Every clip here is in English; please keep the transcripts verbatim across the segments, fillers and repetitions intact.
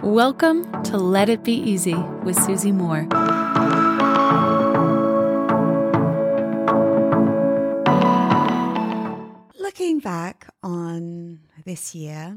Welcome to Let It Be Easy with Susie Moore. Looking back on this year,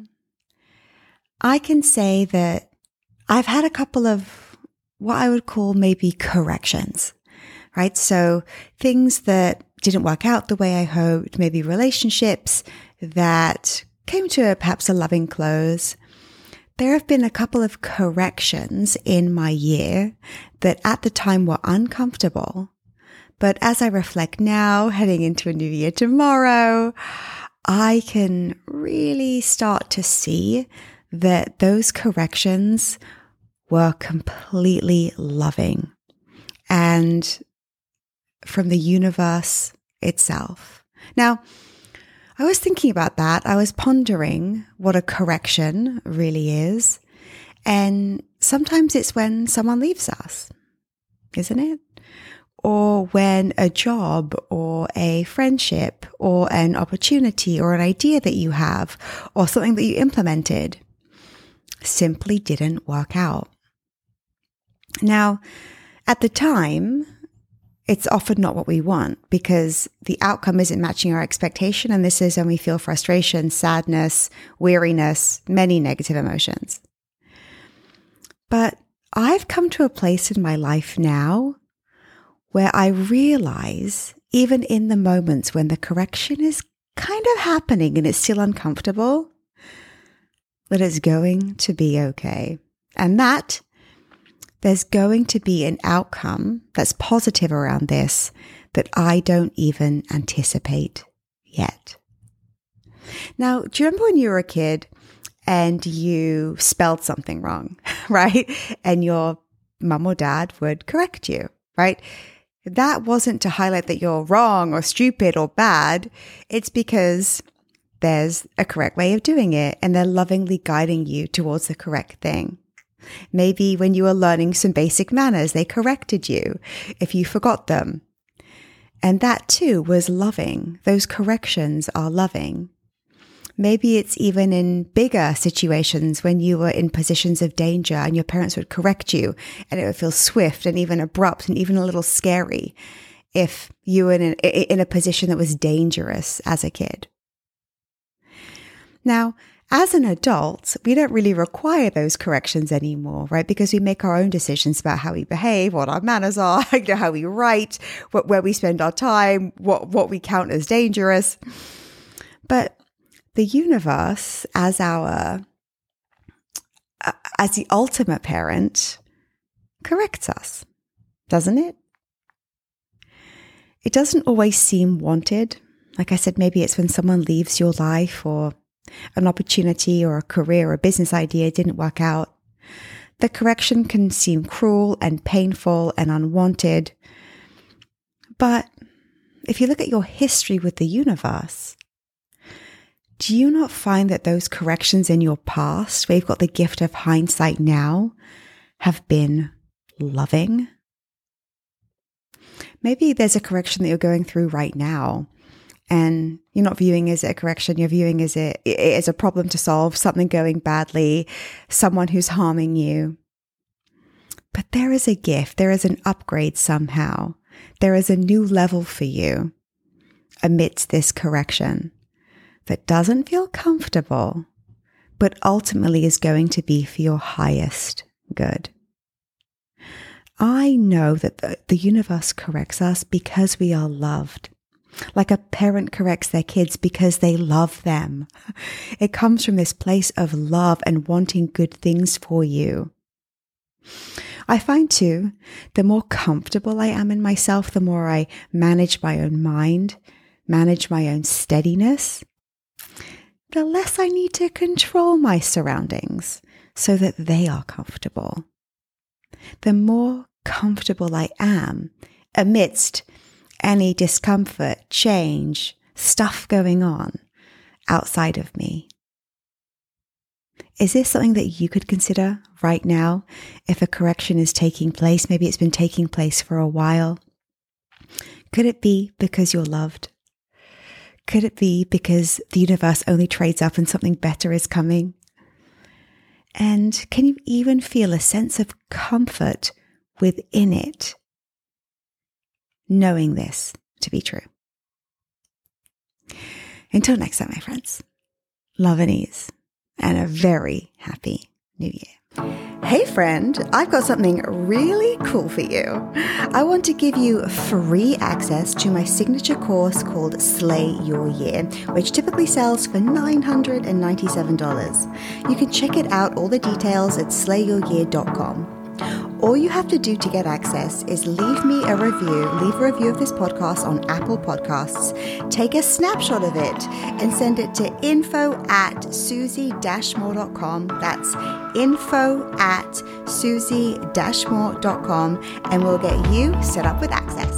I can say that I've had a couple of what I would call maybe corrections, right? So things that didn't work out the way I hoped, maybe relationships that came to a, perhaps a loving close. There have been a couple of corrections in my year that at the time were uncomfortable. But as I reflect now, heading into a new year tomorrow, I can really start to see that those corrections were completely loving and from the universe itself. Now, I was thinking about that. I was pondering what a correction really is. And sometimes it's when someone leaves us, isn't it? Or when a job or a friendship or an opportunity or an idea that you have or something that you implemented simply didn't work out. Now, at the time, it's often not what we want because the outcome isn't matching our expectation. And this is when we feel frustration, sadness, weariness, many negative emotions. But I've come to a place in my life now where I realize, even in the moments when the correction is kind of happening and it's still uncomfortable, that it's going to be okay. And that there's going to be an outcome that's positive around this that I don't even anticipate yet. Now, do you remember when you were a kid and you spelled something wrong, right? And your mum or dad would correct you, right? That wasn't to highlight that you're wrong or stupid or bad. It's because there's a correct way of doing it and they're lovingly guiding you towards the correct thing. Maybe when you were learning some basic manners, they corrected you if you forgot them. And that too was loving. Those corrections are loving. Maybe it's even in bigger situations when you were in positions of danger and your parents would correct you and it would feel swift and even abrupt and even a little scary if you were in a, in a position that was dangerous as a kid. Now, as an adult, we don't really require those corrections anymore, right? Because we make our own decisions about how we behave, what our manners are, you know, how we write, what, where we spend our time, what, what we count as dangerous. But the universe, as our, uh, as the ultimate parent, corrects us, doesn't it? It doesn't always seem wanted. Like I said, maybe it's when someone leaves your life or an opportunity or a career or a business idea didn't work out. The correction can seem cruel and painful and unwanted. But if you look at your history with the universe, do you not find that those corrections in your past, where you've got the gift of hindsight now, have been loving? Maybe there's a correction that you're going through right now, and you're not viewing as a correction, you're viewing as a, as a problem to solve, something going badly, someone who's harming you. But there is a gift, there is an upgrade somehow. There is a new level for you amidst this correction that doesn't feel comfortable, but ultimately is going to be for your highest good. I know that the, the universe corrects us because we are loved. Like a parent corrects their kids because they love them. It comes from this place of love and wanting good things for you. I find too, the more comfortable I am in myself, the more I manage my own mind, manage my own steadiness, the less I need to control my surroundings so that they are comfortable. The more comfortable I am amidst any discomfort, change, stuff going on outside of me. Is this something that you could consider right now if a correction is taking place? Maybe it's been taking place for a while. Could it be because you're loved? Could it be because the universe only trades up and something better is coming? And can you even feel a sense of comfort within it, knowing this to be true? Until next time, my friends, love and ease, and a very happy new year. Hey friend, I've got something really cool for you. I want to give you free access to my signature course called Slay Your Year, which typically sells for nine hundred ninety-seven dollars. You can check it out, all the details, at slay your year dot com. All you have to do to get access is leave me a review, leave a review of this podcast on Apple Podcasts, take a snapshot of it, and send it to info at susie dash moore dot com. That's info at susie dash moore dot com, and we'll get you set up with access.